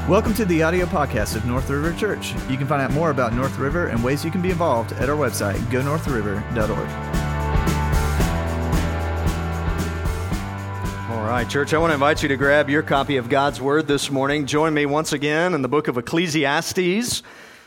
Welcome to the audio podcast of North River Church. You can find out more about North River and ways you can be involved at our website, gonorthriver.org. All right, church, I want to invite you to grab your copy of God's Word this morning. Join me once again in the book of Ecclesiastes,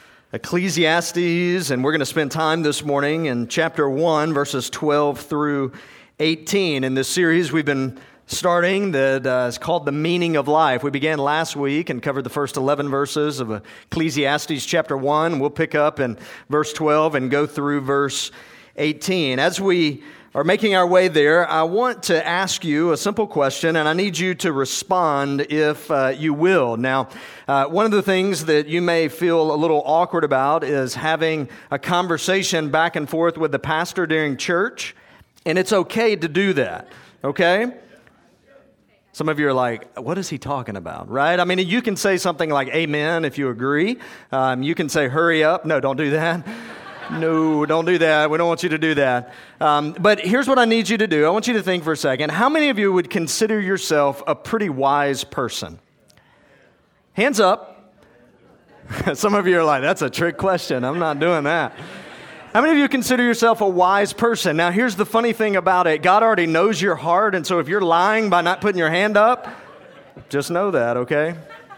and we're going to spend time this morning in chapter 1, verses 12 through 18. In this series we've been starting that is called The Meaning of Life. We began last week and covered the first 11 verses of Ecclesiastes chapter 1. We'll pick up in verse 12 and go through verse 18. As we are making our way there, I want to ask you a simple question, and I need you to respond if you will. Now, one of the things that you may feel a little awkward about is having a conversation back and forth with the pastor during church, and it's okay to do that, okay? Some of you are like, what is he talking about, right? I mean, you can say something like amen if you agree. You can say hurry up. No, don't do that. No, don't do that. We don't want you to do that. But here's what I need you to do. I want you to think for a second. How many of you would consider yourself a pretty wise person? Hands up. Some of you are like, that's a trick question. I'm not doing that. How many of you consider yourself a wise person? Now, here's the funny thing about it. God already knows your heart, and so if you're lying by not putting your hand up, just know that, okay?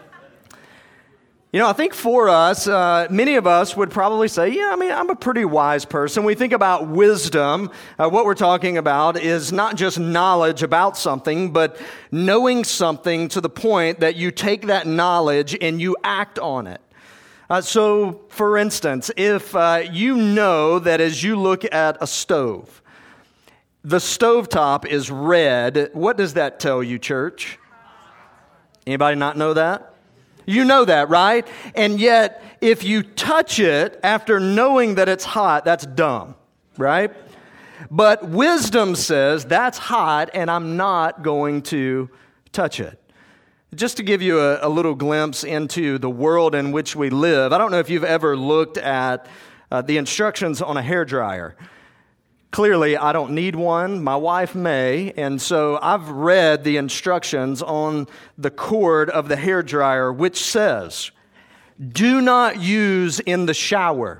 You know, I think for us, many of us would probably say, yeah, I mean, I'm a pretty wise person. We think about wisdom. What we're talking about is not just knowledge about something, but knowing something to the point that you take that knowledge and you act on it. So, for instance, if you know that as you look at a stove, the stovetop is red, what does that tell you, church? Anybody not know that? You know that, right? And yet, if you touch it after knowing that it's hot, that's dumb, right? But wisdom says that's hot and I'm not going to touch it. Just to give you a little glimpse into the world in which we live, I don't know if you've ever looked at the instructions on a hairdryer. Clearly, I don't need one. My wife may, and so I've read the instructions on the cord of the hairdryer, which says, do not use in the shower.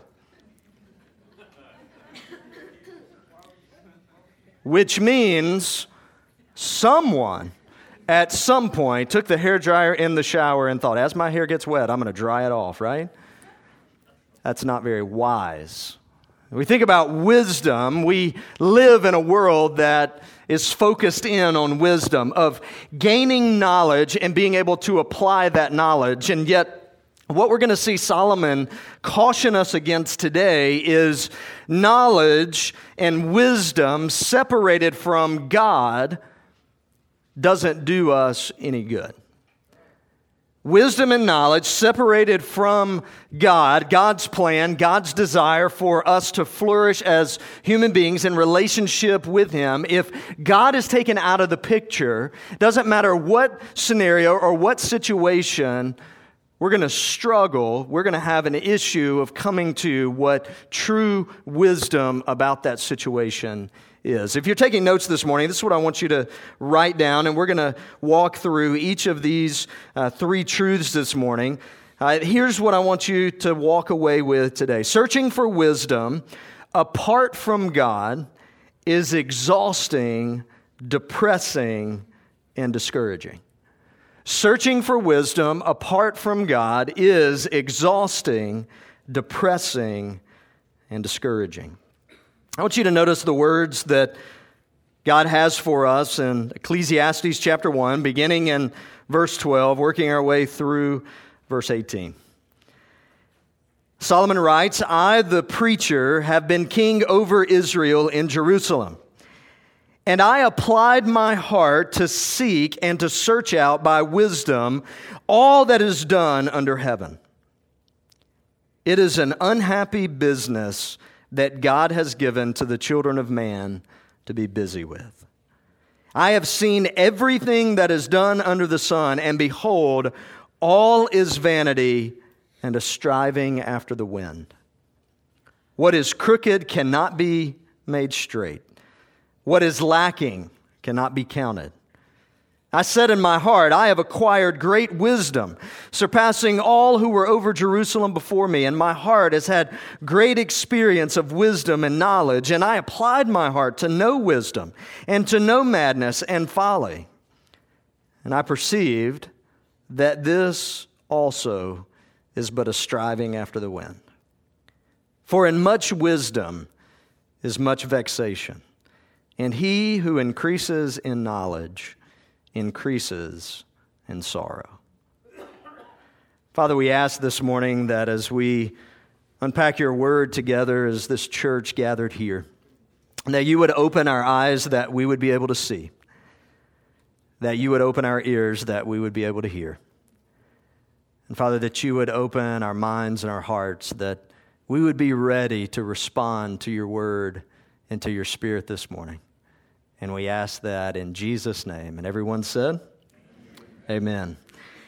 Which means someone at some point took the hairdryer in the shower and thought, as my hair gets wet, I'm going to dry it off, right? That's not very wise. When we think about wisdom, we live in a world that is focused in on wisdom, of gaining knowledge and being able to apply that knowledge. And yet, what we're going to see Solomon caution us against today is knowledge and wisdom separated from God doesn't do us any good. Wisdom and knowledge separated from God, God's plan, God's desire for us to flourish as human beings in relationship with Him. If God is taken out of the picture, doesn't matter what scenario or what situation, we're going to struggle. We're going to have an issue of coming to what true wisdom about that situation is. If you're taking notes this morning, this is what I want you to write down, and we're going to walk through each of these three truths this morning. Here's what I want you to walk away with today. Searching for wisdom apart from God is exhausting, depressing, and discouraging. Searching for wisdom apart from God is exhausting, depressing, and discouraging. I want you to notice the words that God has for us in Ecclesiastes chapter 1, beginning in verse 12, working our way through verse 18. Solomon writes, I, the preacher, have been king over Israel in Jerusalem. And I applied my heart to seek and to search out by wisdom all that is done under heaven. It is an unhappy business that God has given to the children of man to be busy with. I have seen everything that is done under the sun, and behold, all is vanity and a striving after the wind. What is crooked cannot be made straight. What is lacking cannot be counted. I said in my heart, I have acquired great wisdom, surpassing all who were over Jerusalem before me, and my heart has had great experience of wisdom and knowledge, and I applied my heart to know wisdom and to know madness and folly. And I perceived that this also is but a striving after the wind. For in much wisdom is much vexation, and he who increases in knowledge increases in sorrow. Father, we ask this morning that as we unpack your word together as this church gathered here, that you would open our eyes that we would be able to see, that you would open our ears that we would be able to hear. And Father, that you would open our minds and our hearts, that we would be ready to respond to your word and to your spirit this morning. And we ask that in Jesus' name. And everyone said, Amen.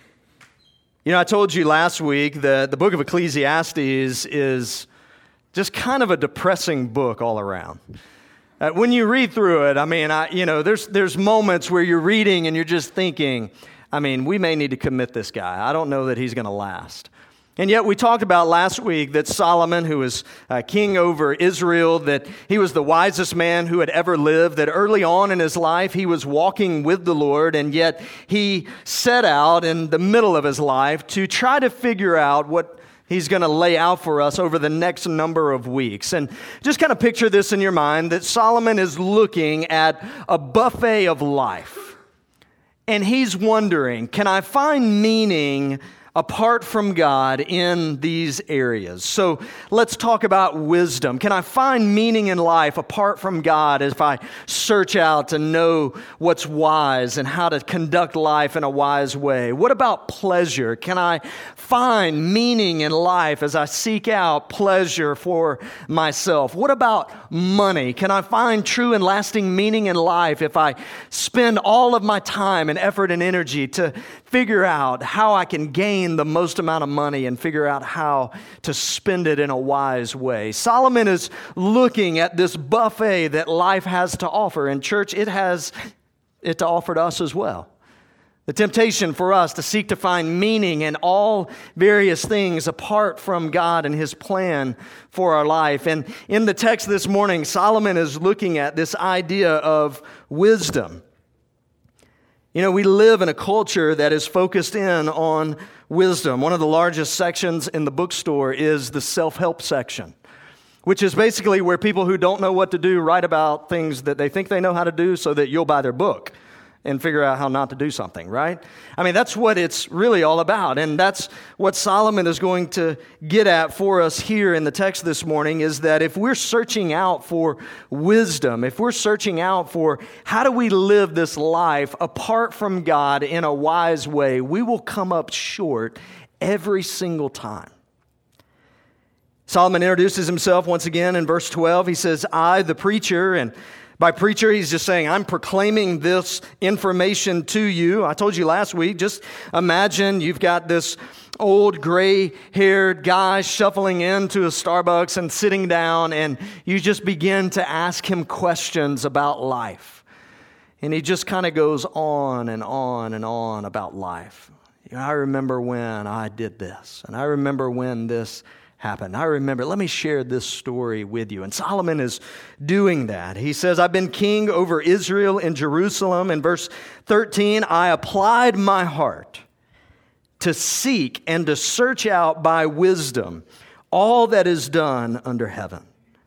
You know, I told you last week that the book of Ecclesiastes is just kind of a depressing book all around. When you read through it, there's moments where you're reading and you're just thinking, we may need to commit this guy. I don't know that he's going to last. And yet we talked about last week that Solomon, who was king over Israel, that he was the wisest man who had ever lived, that early on in his life he was walking with the Lord, and yet he set out in the middle of his life to try to figure out what he's going to lay out for us over the next number of weeks. And just kind of picture this in your mind, that Solomon is looking at a buffet of life, and he's wondering, can I find meaning apart from God in these areas? So let's talk about wisdom. Can I find meaning in life apart from God if I search out to know what's wise and how to conduct life in a wise way? What about pleasure? Can I find meaning in life as I seek out pleasure for myself? What about money? Can I find true and lasting meaning in life if I spend all of my time and effort and energy to figure out how I can gain the most amount of money and figure out how to spend it in a wise way? Solomon is looking at this buffet that life has to offer, and church, it has it to offer to us as well. The temptation for us to seek to find meaning in all various things apart from God and His plan for our life. And in the text this morning, Solomon is looking at this idea of wisdom. You know, we live in a culture that is focused in on wisdom. One of the largest sections in the bookstore is the self-help section, which is basically where people who don't know what to do write about things that they think they know how to do so that you'll buy their book and figure out how not to do something, right? That's what it's really all about. And that's what Solomon is going to get at for us here in the text this morning, is that if we're searching out for wisdom, if we're searching out for how do we live this life apart from God in a wise way, we will come up short every single time. Solomon introduces himself once again in verse 12. He says, I, the preacher, and by preacher, he's just saying, I'm proclaiming this information to you. I told you last week, just imagine you've got this old gray-haired guy shuffling into a Starbucks and sitting down, and you just begin to ask him questions about life. And he just kind of goes on and on and on about life. I remember when I did this, and I remember when this happened. I remember, let me share this story with you. And Solomon is doing that. He says, I've been king over Israel in Jerusalem. In verse 13, I applied my heart to seek and to search out by wisdom all that is done under heaven.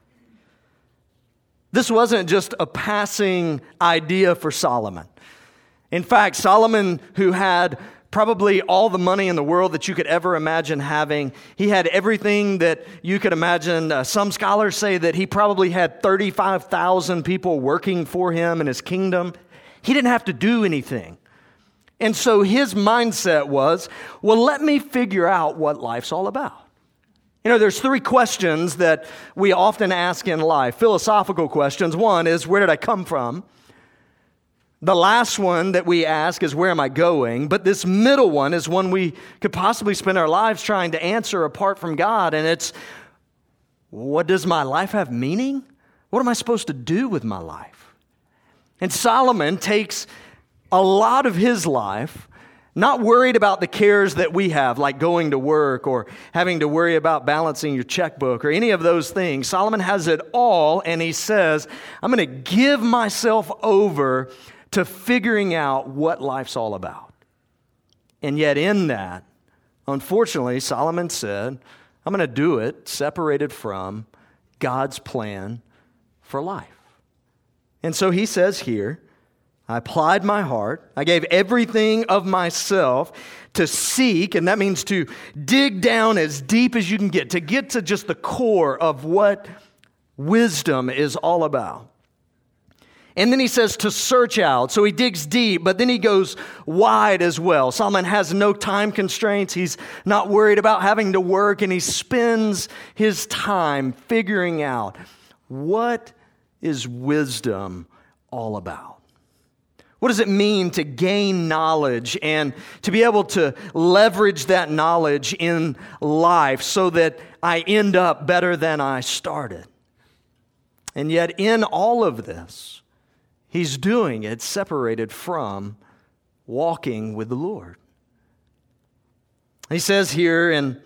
This wasn't just a passing idea for Solomon. In fact, Solomon, who had probably all the money in the world that you could ever imagine having. He had everything that you could imagine. Some scholars say that he probably had 35,000 people working for him in his kingdom. He didn't have to do anything. And so his mindset was, well, let me figure out what life's all about. There's three questions that we often ask in life, philosophical questions. One is, where did I come from? The last one that we ask is, where am I going? But this middle one is one we could possibly spend our lives trying to answer apart from God. And it's, what does my life have meaning? What am I supposed to do with my life? And Solomon takes a lot of his life not worried about the cares that we have, like going to work or having to worry about balancing your checkbook or any of those things. Solomon has it all, and he says, I'm going to give myself over to figuring out what life's all about. And yet in that, unfortunately, Solomon said, I'm going to do it separated from God's plan for life. And so he says here, I applied my heart. I gave everything of myself to seek, and that means to dig down as deep as you can get to just the core of what wisdom is all about. And then he says to search out. So he digs deep, but then he goes wide as well. Solomon has no time constraints. He's not worried about having to work, and he spends his time figuring out what is wisdom all about. What does it mean to gain knowledge and to be able to leverage that knowledge in life so that I end up better than I started? And yet in all of this, he's doing it separated from walking with the Lord. He says here, and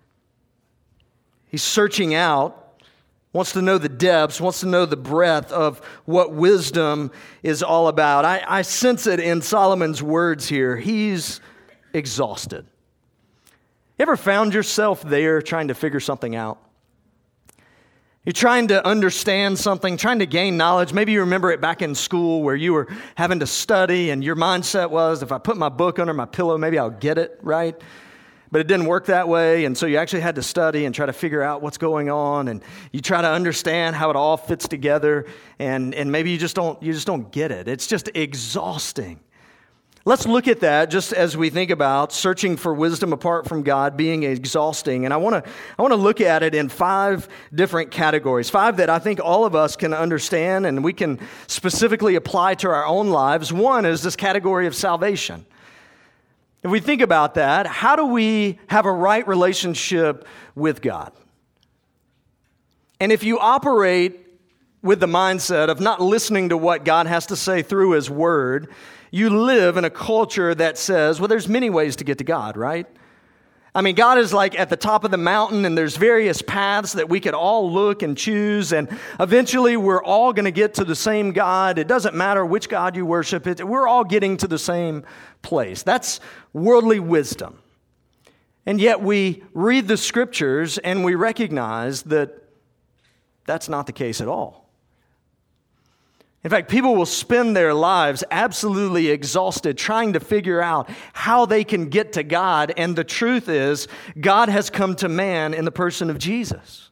he's searching out, wants to know the depths, wants to know the breadth of what wisdom is all about. I sense it in Solomon's words here. He's exhausted. You ever found yourself there trying to figure something out? You're trying to understand something, trying to gain knowledge. Maybe you remember it back in school where you were having to study and your mindset was, if I put my book under my pillow, maybe I'll get it, right? But it didn't work that way, and so you actually had to study and try to figure out what's going on, and you try to understand how it all fits together, and maybe you just don't get it. It's just exhausting. Let's look at that just as we think about searching for wisdom apart from God being exhausting. And I want to look at it in 5 different categories, 5 that I think all of us can understand and we can specifically apply to our own lives. One is this category of salvation. If we think about that, how do we have a right relationship with God? And if you operate with the mindset of not listening to what God has to say through His Word, you live in a culture that says, well, there's many ways to get to God, right? I mean, God is like at the top of the mountain, and there's various paths that we could all look and choose, and eventually we're all going to get to the same God. It doesn't matter which God you worship. We're all getting to the same place. That's worldly wisdom. And yet we read the Scriptures and we recognize that that's not the case at all. In fact, people will spend their lives absolutely exhausted trying to figure out how they can get to God. And the truth is, God has come to man in the person of Jesus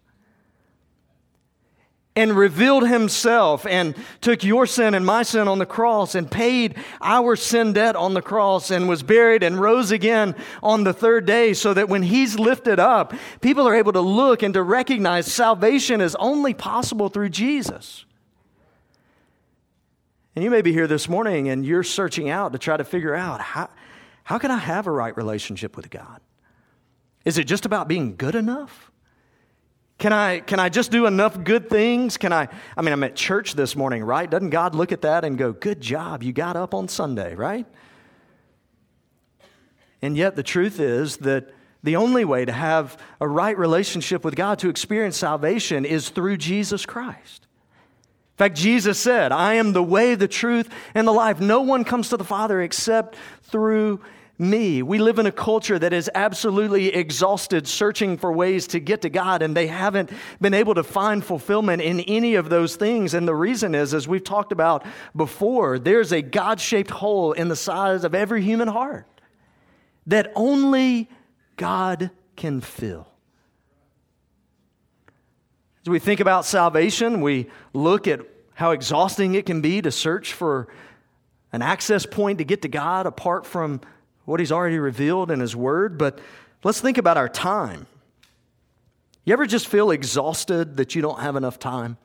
and revealed Himself and took your sin and my sin on the cross and paid our sin debt on the cross and was buried and rose again on the 3rd day, so that when He's lifted up, people are able to look and to recognize salvation is only possible through Jesus. And you may be here this morning and you're searching out to try to figure out how can I have a right relationship with God? Is it just about being good enough? Can I just do enough good things? I'm at church this morning, right? Doesn't God look at that and go, good job, you got up on Sunday, right? And yet the truth is that the only way to have a right relationship with God, to experience salvation, is through Jesus Christ. In fact, Jesus said, I am the way, the truth, and the life. No one comes to the Father except through me. We live in a culture that is absolutely exhausted searching for ways to get to God, and they haven't been able to find fulfillment in any of those things. And the reason is, as we've talked about before, there's a God-shaped hole in the size of every human heart that only God can fill. As we think about salvation, we look at how exhausting it can be to search for an access point to get to God apart from what He's already revealed in His Word. But let's think about our time. You ever just feel exhausted that you don't have enough time?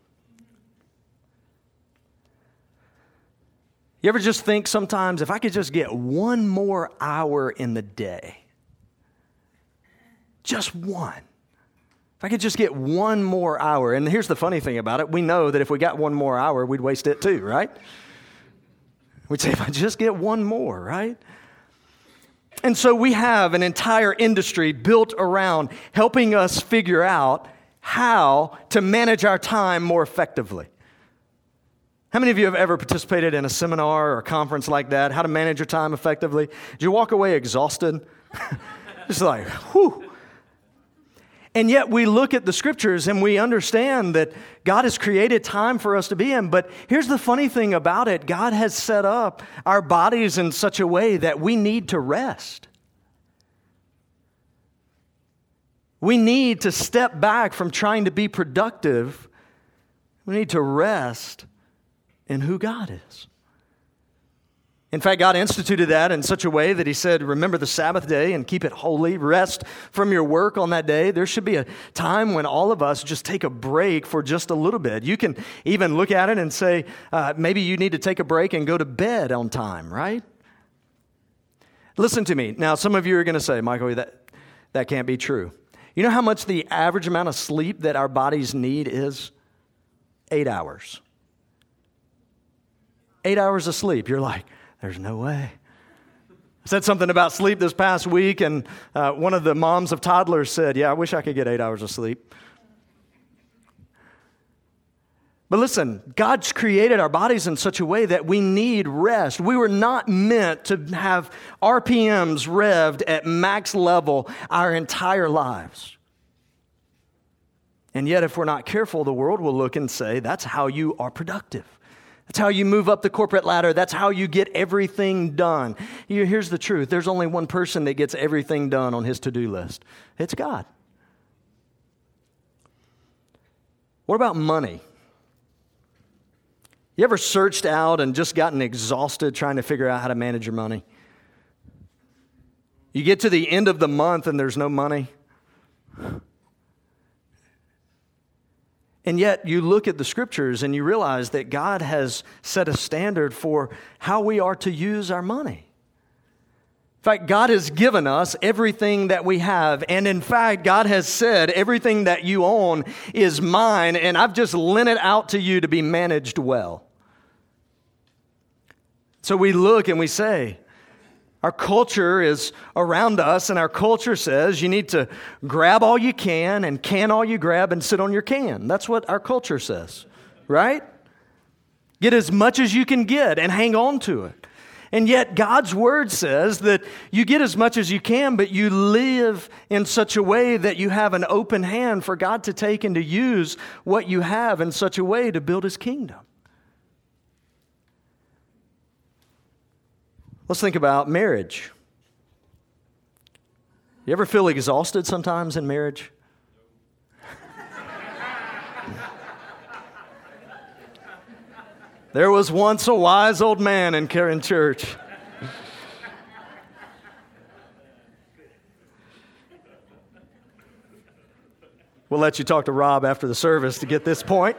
You ever just think sometimes, if I could just get one more hour in the day, just one. If I could just get one more hour. And here's the funny thing about it. We know that if we got one more hour, we'd waste it too, right? We'd say, if I just get one more, right? And so we have an entire industry built around helping us figure out how to manage our time more effectively. How many of you have ever participated in a seminar or a conference like that? How to manage your time effectively? Did you walk away exhausted? Just like, whew. And yet we look at the scriptures and we understand that God has created time for us to be in. But here's the funny thing about it. God has set up our bodies in such a way that we need to rest. We need to step back from trying to be productive. We need to rest in who God is. In fact, God instituted that in such a way that He said, remember the Sabbath day and keep it holy. Rest from your work on that day. There should be a time when all of us just take a break for just a little bit. You can even look at it and say, maybe you need to take a break and go to bed on time, right? Listen to me. Now, some of you are going to say, Michael, that can't be true. You know how much the average amount of sleep that our bodies need is? 8 hours. 8 hours of sleep. You're like, there's no way. I said something about sleep this past week, and one of the moms of toddlers said, yeah, I wish I could get 8 hours of sleep. But listen, God's created our bodies in such a way that we need rest. We were not meant to have RPMs revved at max level our entire lives. And yet, if we're not careful, the world will look and say, that's how you are productive. That's how you move up the corporate ladder. That's how you get everything done. Here's the truth. There's only one person that gets everything done on his to-do list. It's God. What about money? You ever searched out and just gotten exhausted trying to figure out how to manage your money? You get to the end of the month and there's no money. And yet you look at the scriptures and you realize that God has set a standard for how we are to use our money. In fact, God has given us everything that we have. And in fact, God has said everything that you own is mine, and I've just lent it out to you to be managed well. So we look and we say, our culture is around us, and our culture says you need to grab all you can and can all you grab and sit on your can. That's what our culture says, right? Get as much as you can get and hang on to it. And yet God's word says that you get as much as you can, but you live in such a way that you have an open hand for God to take and to use what you have in such a way to build His kingdom. Let's think about marriage. You ever feel exhausted sometimes in marriage? There was once a wise old man in Karen Church. We'll let you talk to Rob after the service to get this point.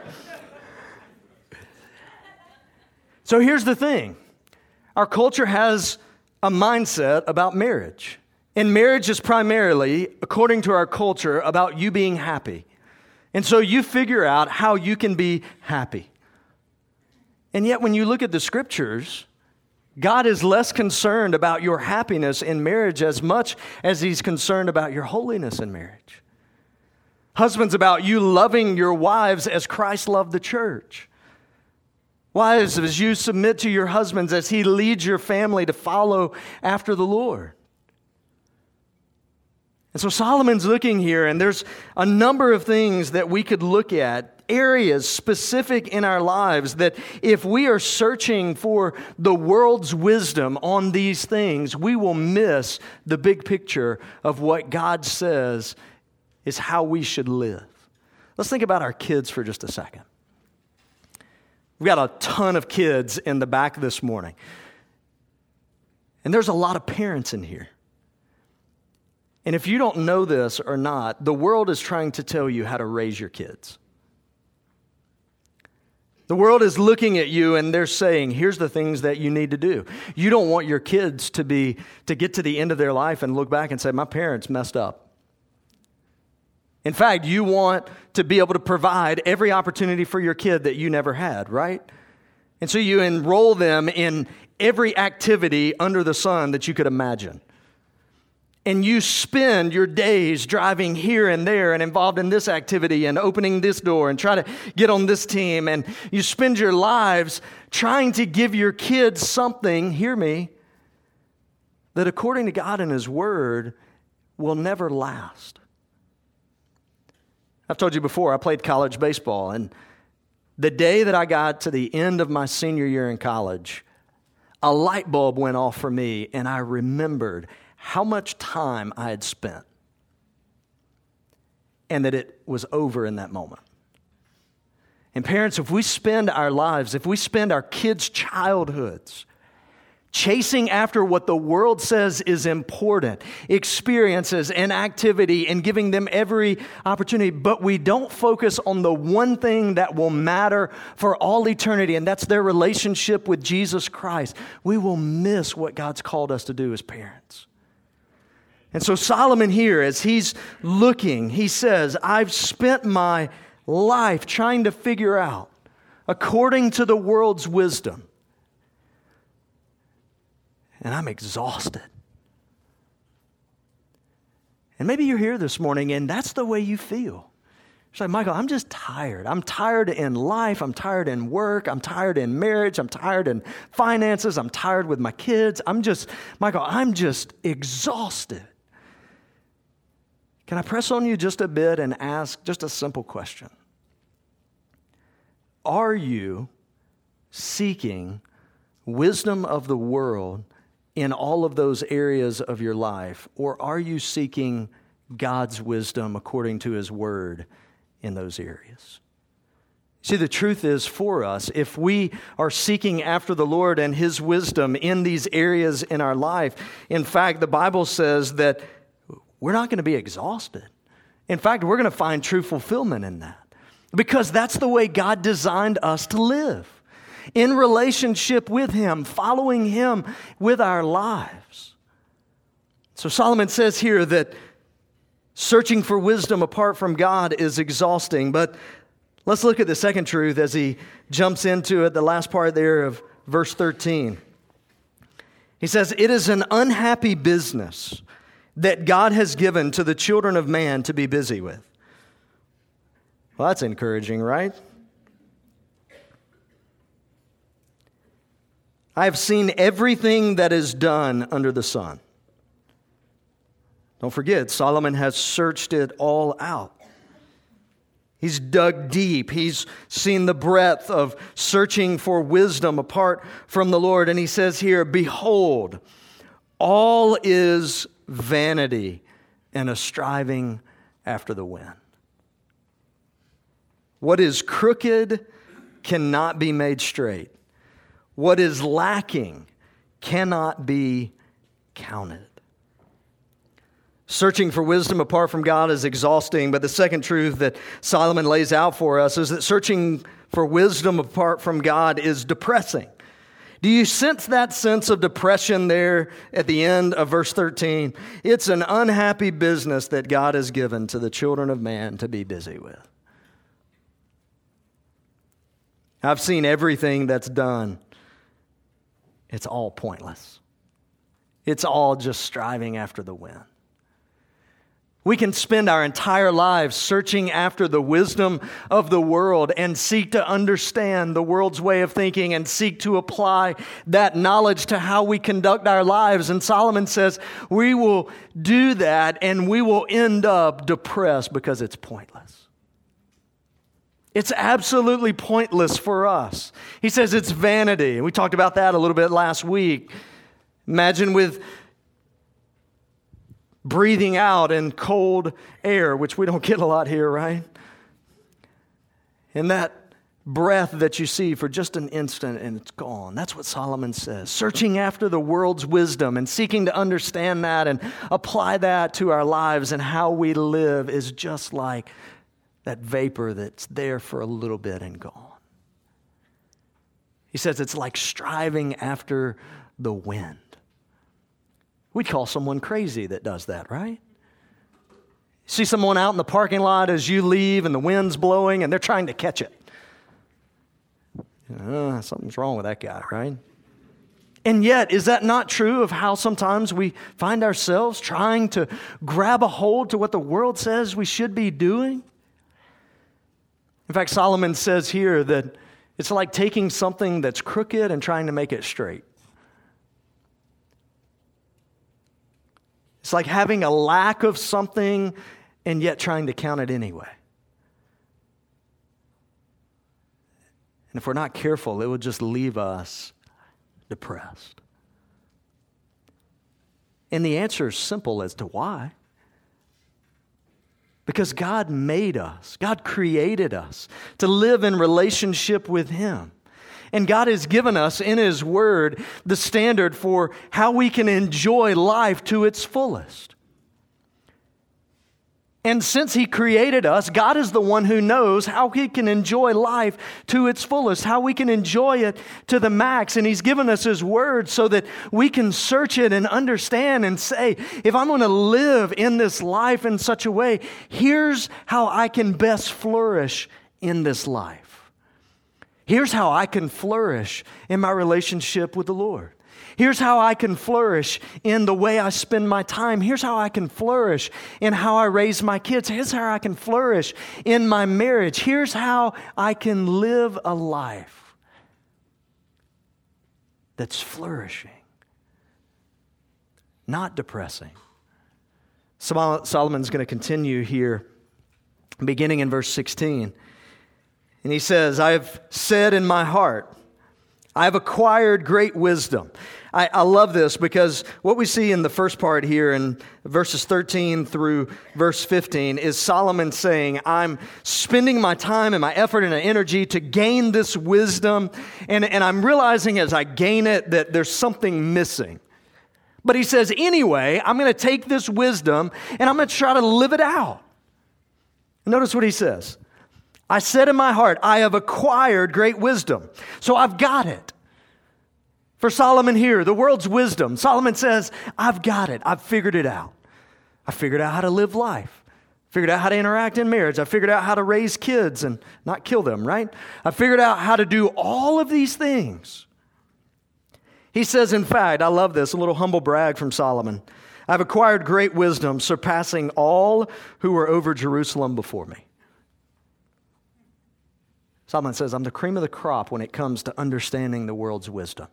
So here's the thing. Our culture has a mindset about marriage. And marriage is primarily, according to our culture, about you being happy. And so you figure out how you can be happy. And yet when you look at the scriptures, God is less concerned about your happiness in marriage as much as He's concerned about your holiness in marriage. Husbands, about you loving your wives as Christ loved the church. Wives, as you submit to your husbands as He leads your family to follow after the Lord. And so Solomon's looking here, and there's a number of things that we could look at, areas specific in our lives that if we are searching for the world's wisdom on these things, we will miss the big picture of what God says is how we should live. Let's think about our kids for just a second. We've got a ton of kids in the back this morning. And there's a lot of parents in here. And if you don't know this or not, the world is trying to tell you how to raise your kids. The world is looking at you and they're saying, here's the things that you need to do. You don't want your kids to get to the end of their life and look back and say, my parents messed up. In fact, you want to be able to provide every opportunity for your kid that you never had, right? And so you enroll them in every activity under the sun that you could imagine. And you spend your days driving here and there and involved in this activity and opening this door and try to get on this team. And you spend your lives trying to give your kids something, hear me, that according to God and His Word will never last. I've told you before, I played college baseball. And the day that I got to the end of my senior year in college, a light bulb went off for me, and I remembered how much time I had spent and that it was over in that moment. And parents, if we spend our lives, if we spend our kids' childhoods chasing after what the world says is important, experiences and activity, and giving them every opportunity, but we don't focus on the one thing that will matter for all eternity, and that's their relationship with Jesus Christ, we will miss what God's called us to do as parents. And so Solomon here, as he's looking, he says, I've spent my life trying to figure out, according to the world's wisdom, and I'm exhausted. And maybe you're here this morning and that's the way you feel. It's like, Michael, I'm just tired. I'm tired in life. I'm tired in work. I'm tired in marriage. I'm tired in finances. I'm tired with my kids. I'm just exhausted. Can I press on you just a bit and ask just a simple question? Are you seeking wisdom of the world in all of those areas of your life, or are you seeking God's wisdom according to His Word in those areas? See, the truth is for us, if we are seeking after the Lord and His wisdom in these areas in our life, in fact, the Bible says that we're not going to be exhausted. In fact, we're going to find true fulfillment in that because that's the way God designed us to live. In relationship with Him, following Him with our lives. So Solomon says here that searching for wisdom apart from God is exhausting. But let's look at the second truth as he jumps into it, the last part there of verse 13. He says, it is an unhappy business that God has given to the children of man to be busy with. Well, that's encouraging, right? I have seen everything that is done under the sun. Don't forget, Solomon has searched it all out. He's dug deep. He's seen the breadth of searching for wisdom apart from the Lord. And he says here, behold, all is vanity and a striving after the wind. What is crooked cannot be made straight. What is lacking cannot be counted. Searching for wisdom apart from God is exhausting, but the second truth that Solomon lays out for us is that searching for wisdom apart from God is depressing. Do you sense that sense of depression there at the end of verse 13? It's an unhappy business that God has given to the children of man to be busy with. I've seen everything that's done. It's all pointless. It's all just striving after the wind. We can spend our entire lives searching after the wisdom of the world and seek to understand the world's way of thinking and seek to apply that knowledge to how we conduct our lives. And Solomon says we will do that and we will end up depressed because it's pointless. It's absolutely pointless for us. He says it's vanity. We talked about that a little bit last week. Imagine with breathing out in cold air, which we don't get a lot here, right? And that breath that you see for just an instant and it's gone. That's what Solomon says. Searching after the world's wisdom and seeking to understand that and apply that to our lives and how we live is just like that vapor that's there for a little bit and gone. He says it's like striving after the wind. We'd call someone crazy that does that, right? See someone out in the parking lot as you leave and the wind's blowing and they're trying to catch it. Something's wrong with that guy, right? And yet, is that not true of how sometimes we find ourselves trying to grab a hold to what the world says we should be doing? In fact, Solomon says here that it's like taking something that's crooked and trying to make it straight. It's like having a lack of something and yet trying to count it anyway. And if we're not careful, it will just leave us depressed. And the answer is simple as to why. Because God made us, God created us to live in relationship with Him. And God has given us in His Word the standard for how we can enjoy life to its fullest. And since He created us, God is the one who knows how He can enjoy life to its fullest, how we can enjoy it to the max. And He's given us His Word so that we can search it and understand and say, if I'm going to live in this life in such a way, here's how I can best flourish in this life. Here's how I can flourish in my relationship with the Lord. Here's how I can flourish in the way I spend my time. Here's how I can flourish in how I raise my kids. Here's how I can flourish in my marriage. Here's how I can live a life that's flourishing, not depressing. Solomon's going to continue here, beginning in verse 16. And he says, I have said in my heart, I have acquired great wisdom. I love this because what we see in the first part here in verses 13 through verse 15 is Solomon saying, I'm spending my time and my effort and my energy to gain this wisdom. And I'm realizing as I gain it that there's something missing. But he says, anyway, I'm going to take this wisdom and I'm going to try to live it out. Notice what he says. I said in my heart, I have acquired great wisdom. So I've got it. For Solomon here, the world's wisdom, Solomon says, I've got it. I've figured it out. I figured out how to live life. Figured out how to interact in marriage. I figured out how to raise kids and not kill them, right? I figured out how to do all of these things. He says, in fact, I love this, a little humble brag from Solomon. I've acquired great wisdom, surpassing all who were over Jerusalem before me. Solomon says, I'm the cream of the crop when it comes to understanding the world's wisdom.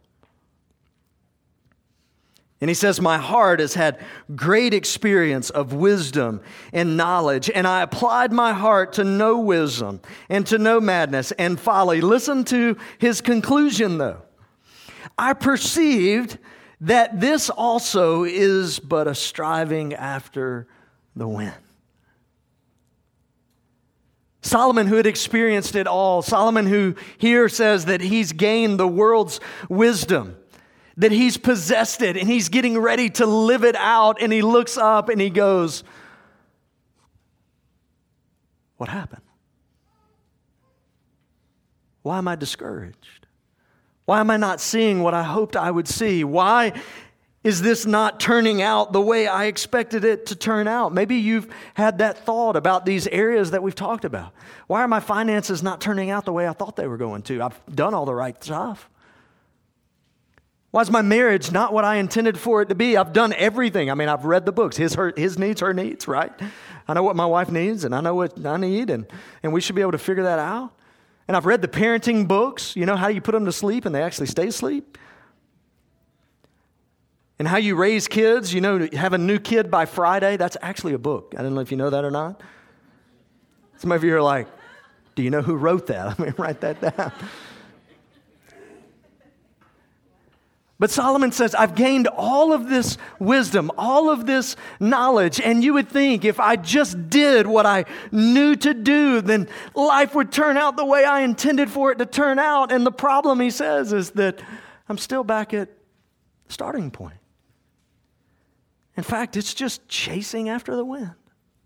And he says, my heart has had great experience of wisdom and knowledge, and I applied my heart to know wisdom and to know madness and folly. Listen to his conclusion, though. I perceived that this also is but a striving after the wind. Solomon, who had experienced it all, Solomon, who here says that he's gained the world's wisdom, that he's possessed it and he's getting ready to live it out, and he looks up and he goes, what happened? Why am I discouraged? Why am I not seeing what I hoped I would see? Why is this not turning out the way I expected it to turn out? Maybe you've had that thought about these areas that we've talked about. Why are my finances not turning out the way I thought they were going to? I've done all the right stuff. Why is my marriage not what I intended for it to be? I've done everything. I mean, I've read the books. His needs, her needs, right? I know what my wife needs, and I know what I need, and we should be able to figure that out. And I've read the parenting books. You know how you put them to sleep and they actually stay asleep? And how you raise kids, you know, have a new kid by Friday, that's actually a book. I don't know if you know that or not. Some of you are like, do you know who wrote that? I mean, write that down. But Solomon says, I've gained all of this wisdom, all of this knowledge, and you would think if I just did what I knew to do, then life would turn out the way I intended for it to turn out. And the problem, he says, is that I'm still back at the starting point. In fact, it's just chasing after the wind.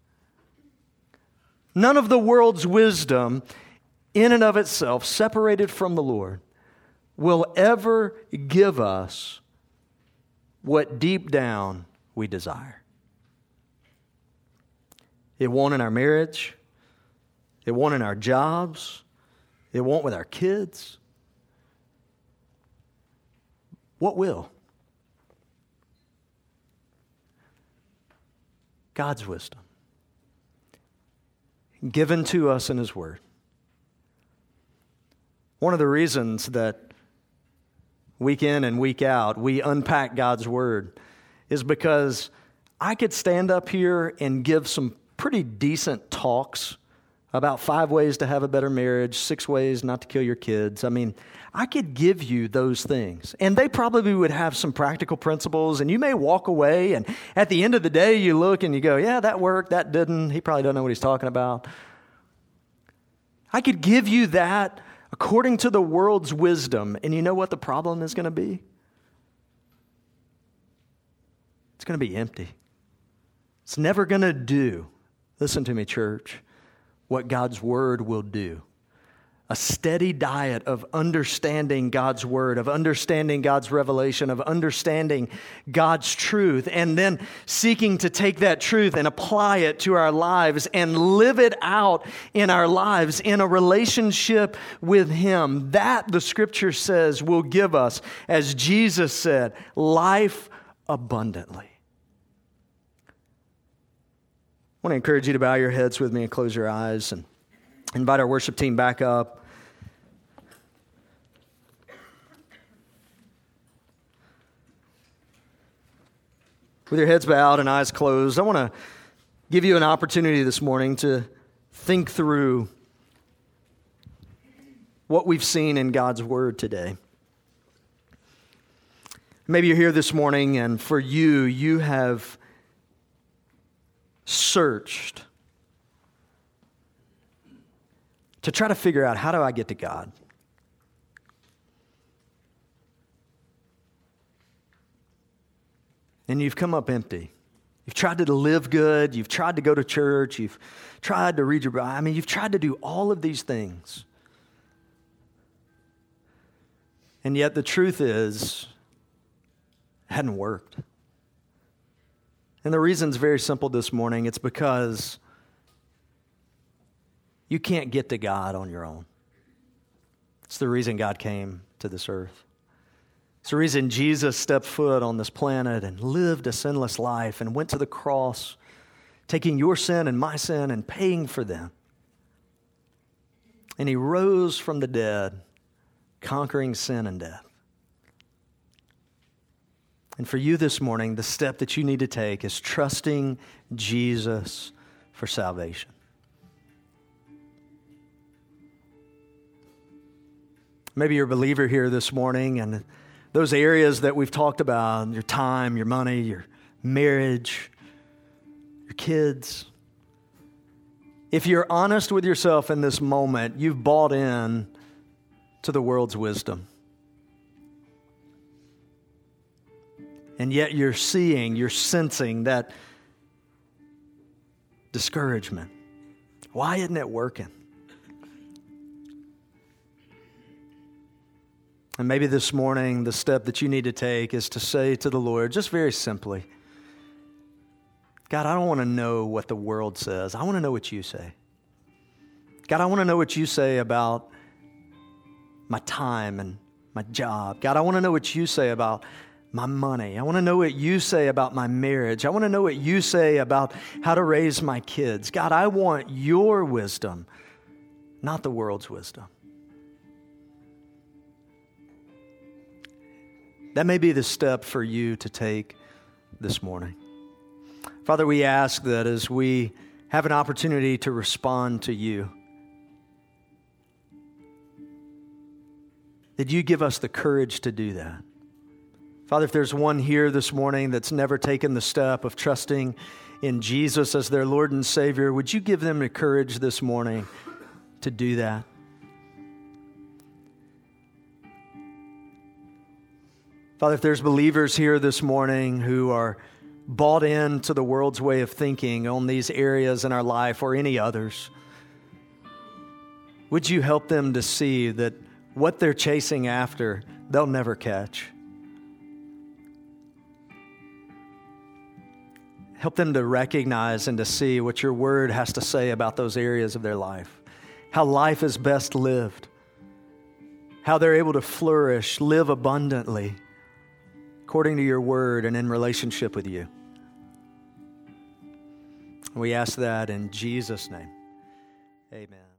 None of the world's wisdom in and of itself, separated from the Lord, will ever give us what deep down we desire. It won't in our marriage. It won't in our jobs. It won't with our kids. What will? God's wisdom, given to us in His Word. One of the reasons that week in and week out we unpack God's Word is because I could stand up here and give some pretty decent talks about 5 ways to have a better marriage, 6 ways not to kill your kids. I mean, I could give you those things, and they probably would have some practical principles, and you may walk away, and at the end of the day, you look and you go, yeah, that worked, that didn't. He probably doesn't know what he's talking about. I could give you that according to the world's wisdom, and you know what the problem is going to be? It's going to be empty. It's never going to do, listen to me, church, what God's Word will do. A steady diet of understanding God's Word, of understanding God's revelation, of understanding God's truth, and then seeking to take that truth and apply it to our lives and live it out in our lives in a relationship with Him. That, the Scripture says, will give us, as Jesus said, life abundantly. I want to encourage you to bow your heads with me and close your eyes and invite our worship team back up. With your heads bowed and eyes closed, I want to give you an opportunity this morning to think through what we've seen in God's Word today. Maybe you're here this morning and for you have searched to try to figure out, how do I get to God? And you've come up empty. You've tried to live good. You've tried to go to church. You've tried to read your Bible. I mean, you've tried to do all of these things. And yet the truth is, it hadn't worked. And the reason's very simple this morning. It's because you can't get to God on your own. It's the reason God came to this earth. It's the reason Jesus stepped foot on this planet and lived a sinless life and went to the cross, taking your sin and my sin and paying for them. And He rose from the dead, conquering sin and death. And for you this morning, the step that you need to take is trusting Jesus for salvation. Maybe you're a believer here this morning, and those areas that we've talked about, your time, your money, your marriage, your kids, if you're honest with yourself in this moment, you've bought in to the world's wisdom. And yet you're sensing that discouragement. Why isn't it working? And maybe this morning, the step that you need to take is to say to the Lord, just very simply, God, I don't want to know what the world says. I want to know what you say. God, I want to know what you say about my time and my job. God, I want to know what you say about my money. I want to know what you say about my marriage. I want to know what you say about how to raise my kids. God, I want your wisdom, not the world's wisdom. That may be the step for you to take this morning. Father, we ask that as we have an opportunity to respond to you, that you give us the courage to do that. Father, if there's one here this morning that's never taken the step of trusting in Jesus as their Lord and Savior, would you give them the courage this morning to do that? Father, if there's believers here this morning who are bought into the world's way of thinking on these areas in our life or any others, would you help them to see that what they're chasing after, they'll never catch? Help them to recognize and to see what your word has to say about those areas of their life, how life is best lived, how they're able to flourish, live abundantly, according to your word and in relationship with you. We ask that in Jesus' name. Amen.